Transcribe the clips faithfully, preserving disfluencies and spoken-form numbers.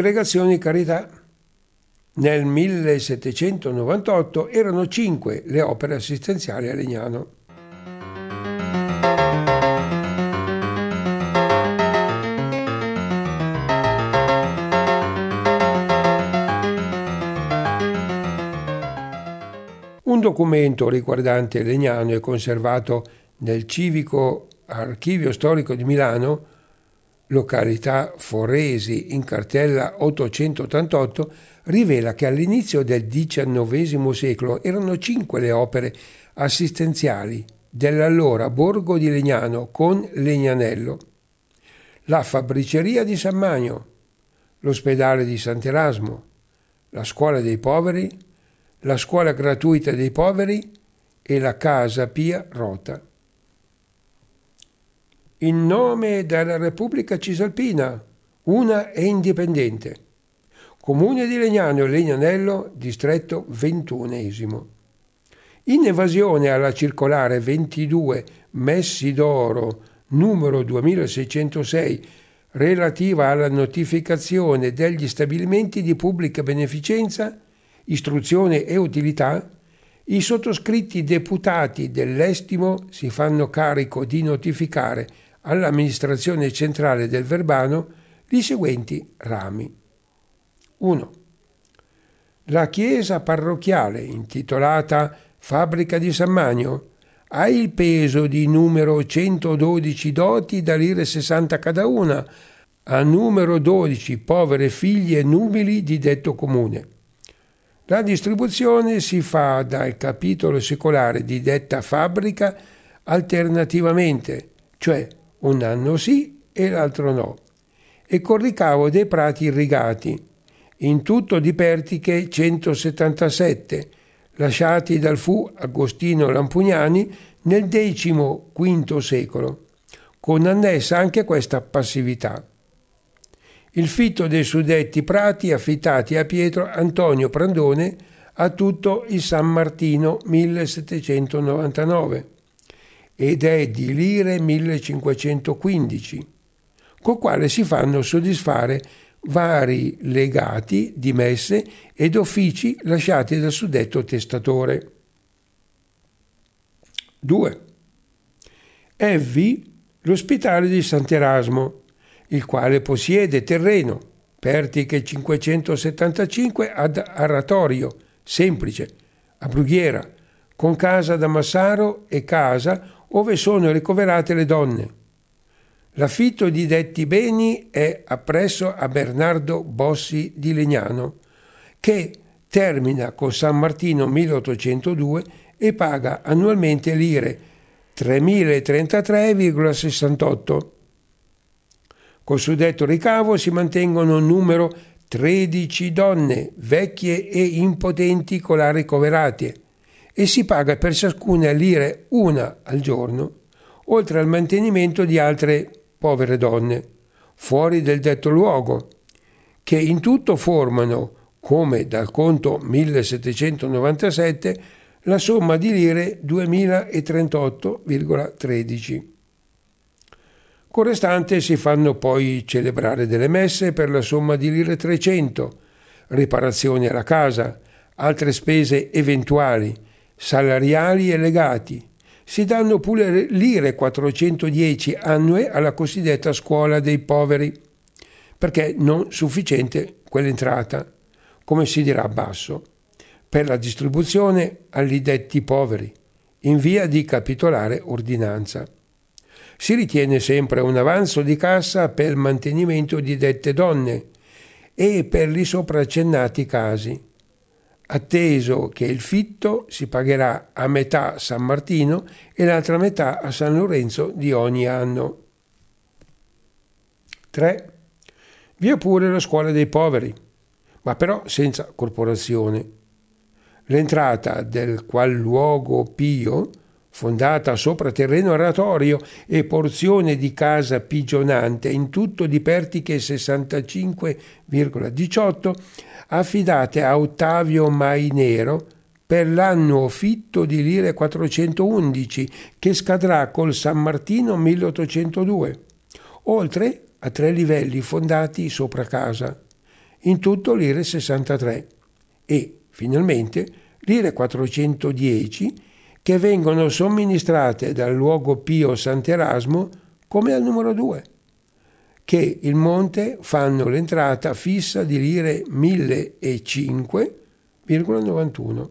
Congregazione Carità. Nel millesettecentonovantotto erano cinque le opere assistenziali a Legnano. Un documento riguardante Legnano è conservato nel Civico Archivio Storico di Milano, località Foresi, in cartella ottocentottantotto, rivela che all'inizio del diciannovesimo secolo erano cinque le opere assistenziali dell'allora borgo di Legnano con Legnanello: la fabbriceria di San Magno, l'ospedale di Sant'Erasmo, la scuola dei poveri, la scuola gratuita dei poveri e la casa Pia Rota. In nome della Repubblica Cisalpina, una e indipendente. Comune di Legnano e Legnanello, distretto ventunesimo. In evasione alla circolare ventidue Messi d'Oro numero duemilaseicentosei relativa alla notificazione degli stabilimenti di pubblica beneficenza, istruzione e utilità, i sottoscritti deputati dell'Estimo si fanno carico di notificare all'amministrazione centrale del Verbano i seguenti rami. uno. La chiesa parrocchiale, intitolata Fabbrica di San Magno, ha il peso di numero centododici doti da lire sessanta cada una a numero dodici povere figlie nubili di detto comune. La distribuzione si fa dal capitolo secolare di detta fabbrica alternativamente, cioè un anno sì e l'altro no, e col ricavo dei prati irrigati, in tutto di pertiche centosettantasette, lasciati dal fu Agostino Lampugnani nel decimo quinto secolo, con annessa anche questa passività. Il fitto dei suddetti prati affittati a Pietro Antonio Prandone a tutto il San Martino millesettecentonovantanove ed è di lire millecinquecentoquindici, col quale si fanno soddisfare vari legati di messe ed uffici lasciati dal suddetto testatore. due. Evvi l'ospitale di Sant'Erasmo, il quale possiede terreno, pertiche cinquecentosettantacinque ad Aratorio, semplice, a Brughiera, con casa da Massaro e casa ove sono ricoverate le donne. L'affitto di detti beni è appresso a Bernardo Bossi di Legnano, che termina con San Martino milleottocentodue e paga annualmente lire tremilatrentatré virgola sessantotto. Col suddetto ricavo si mantengono numero tredici donne, vecchie e impotenti colà ricoverate, e si paga per ciascuna lire una al giorno, oltre al mantenimento di altre povere donne, fuori del detto luogo, che in tutto formano, come dal conto millesettecentonovantasette, la somma di lire duemilatrentotto virgola tredici. Con restante si fanno poi celebrare delle messe per la somma di lire trecento, riparazioni alla casa, altre spese eventuali, salariali e legati. Si danno pure lire quattrocentodieci annue alla cosiddetta scuola dei poveri, perché non sufficiente quell'entrata, come si dirà a basso, per la distribuzione agli detti poveri, in via di capitolare ordinanza. Si ritiene sempre un avanzo di cassa per il mantenimento di dette donne e per gli sopraccennati casi, atteso che il fitto si pagherà a metà a San Martino e l'altra metà a San Lorenzo di ogni anno. tre. Vi è pure la scuola dei poveri, ma però senza corporazione. L'entrata del qual luogo pio, fondata sopra terreno aratorio e porzione di casa pigionante, in tutto di pertiche sessantacinque virgola diciotto, affidate a Ottavio Mainero per l'annuo fitto di lire quattrocentoundici, che scadrà col San Martino milleottocentodue, oltre a tre livelli fondati sopra casa, in tutto lire sessantatré e, finalmente, lire quattrocentodieci che vengono somministrate dal luogo Pio Sant'Erasmo come al numero due, che il monte fanno l'entrata fissa di lire millecinque virgola novantuno.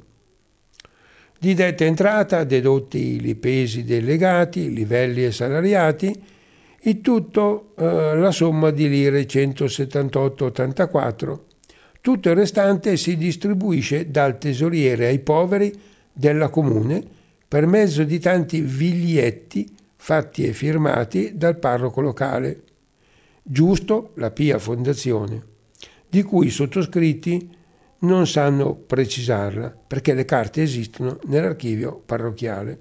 Di detta entrata, dedotti i pesi dei legati, livelli e salariati, il tutto eh, la somma di lire centosettantotto virgola ottantaquattro. Tutto il restante si distribuisce dal tesoriere ai poveri della comune per mezzo di tanti biglietti fatti e firmati dal parroco locale, giusto la Pia Fondazione, di cui i sottoscritti non sanno precisarla perché le carte esistono nell'archivio parrocchiale.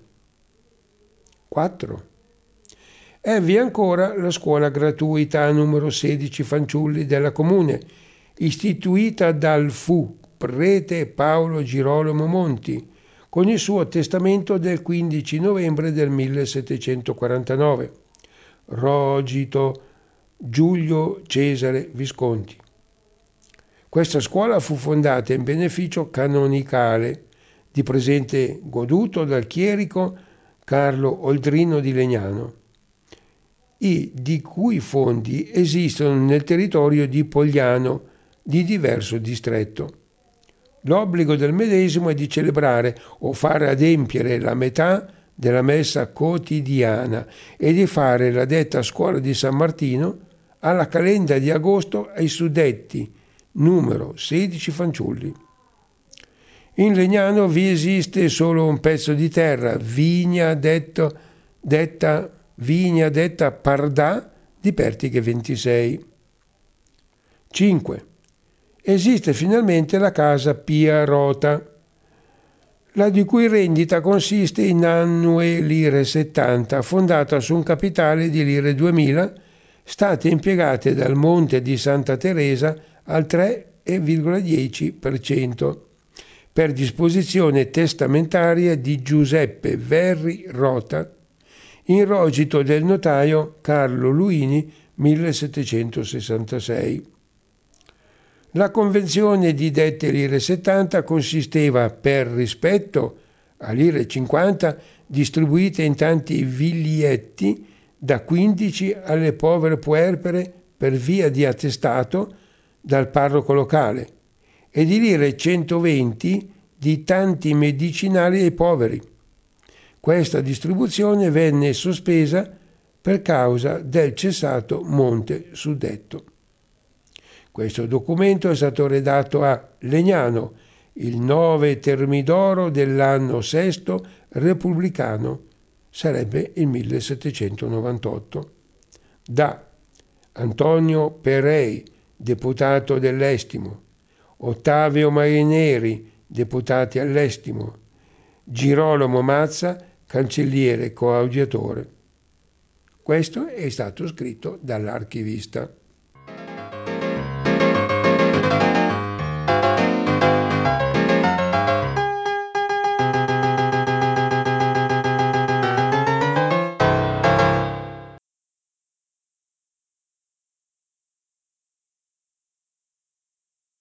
quattro. È via ancora la scuola gratuita numero sedici Fanciulli della Comune, istituita dal fu prete Paolo Girolamo Monti, con il suo testamento del quindici novembre del millesettecentoquarantanove. Rogito Giulio Cesare Visconti. Questa scuola fu fondata in beneficio canonicale, di presente goduto dal chierico Carlo Oldrino di Legnano, i di cui fondi esistono nel territorio di Pogliano di diverso distretto. L'obbligo del medesimo è di celebrare o fare adempiere la metà della messa quotidiana e di fare la detta scuola di San Martino alla calenda di agosto ai suddetti numero sedici Fanciulli. In Legnano vi esiste solo un pezzo di terra, vigna detto, detta, vigna detta Pardà di Pertiche ventisei. cinque. Esiste finalmente la casa Pia Rota, la di cui rendita consiste in annue lire settanta, fondata su un capitale di lire duemila, state impiegate dal Monte di Santa Teresa al tre virgola dieci per cento per disposizione testamentaria di Giuseppe Verri Rota, in rogito del notaio Carlo Luini millesettecentosessantasei. La convenzione di dette lire settanta consisteva, per rispetto a lire cinquanta distribuite in tanti biglietti da quindici alle povere puerpere per via di attestato dal parroco locale, e di lire centoventi di tanti medicinali ai poveri. Questa distribuzione venne sospesa per causa del cessato monte suddetto. Questo documento è stato redatto a Legnano il nove Termidoro dell'anno sesto repubblicano, sarebbe il millesettecentonovantotto, da Antonio Perei, deputato dell'Estimo, Ottavio Marineri, deputati all'Estimo, Girolamo Mazza, cancelliere coadiutore. Questo è stato scritto dall'archivista.